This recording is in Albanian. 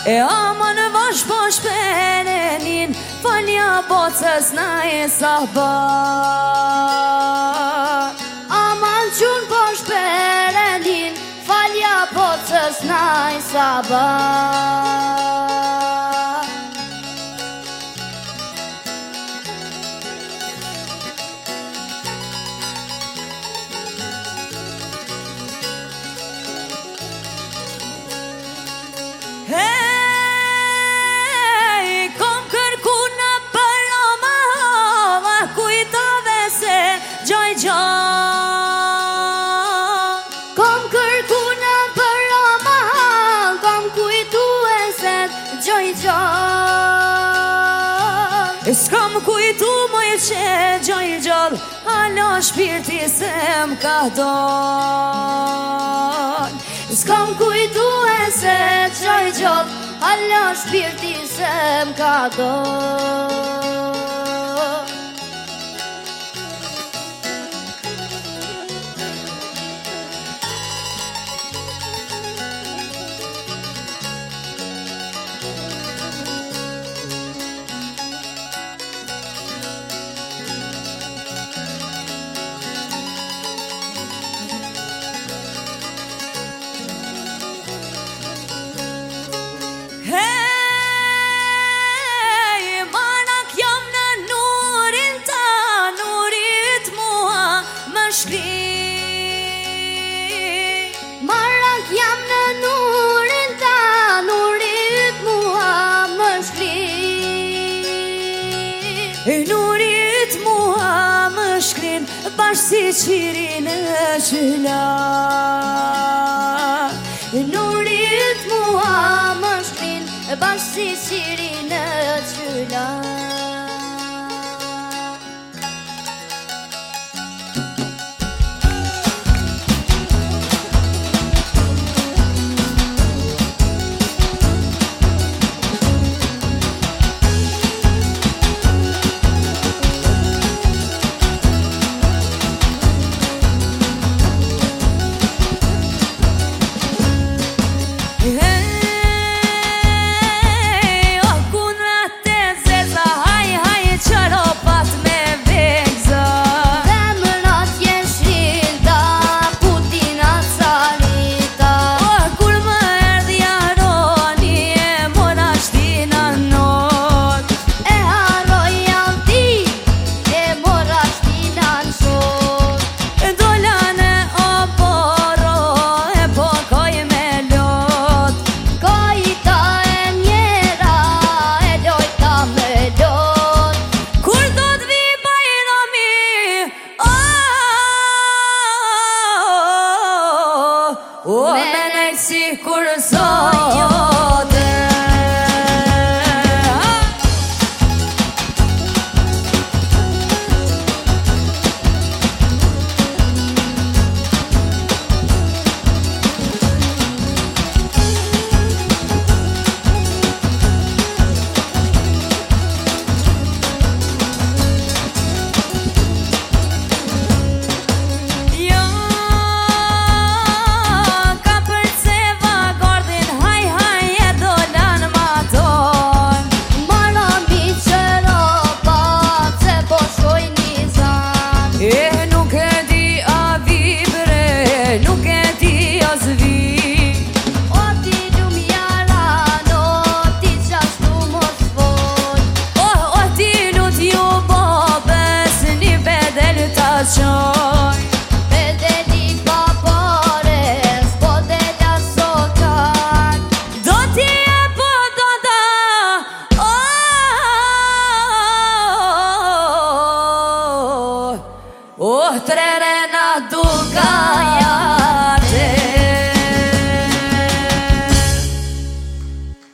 E aman vash po shperenin, falja bocës na e sabar. Aman qun po shperenin, falja bocës na e sabar. Hej, kom kërku në për Roma, kujtove se gjoj gjoj. Kom kërku në për Roma, kom kujtu e se gjoj gjoj. S'kam kujtu moj që gjoj gjoj, hala shpirti se m'ka don. S'kam kujtu e se gjoj gjoj, hala shpirti se m'ka don. Hej, manak jam në nurin ta, nurit mua më shkri. Marak jam në nurin ta, nurit mua më shkri. Nurit mua më shkrin, bashkë si qiri në qyla. Nurit mua më shkrin, bashkë si qiri në qyla. Hej, o kuna te zeza, haj, haj, qaropat me vegza. Zemrat jen shrilda, putina carita. O, kur më erdhi aroni, e mora shtina not. E harroj alti, e mora shtina në shok. Dolane o poro, e pokoj me lot. Kajta e njera, e lojta me lot. Kur do t'vi bajrami, me nejtë si kur zote. Jo, ka përceva gordin, haj, haj, e dolan ma ton. Mara mi qëropa, se po shkoj një zan. E nuk e di a vibre, nuk e di a zvi. O ti lumjara, no ti qashtu mos fol. O ti lut ju bobes, një bedel ta qoj. Bedeli pa pare, s'po dela sokan. Do t'i e po do da, oh, trere na duka ja.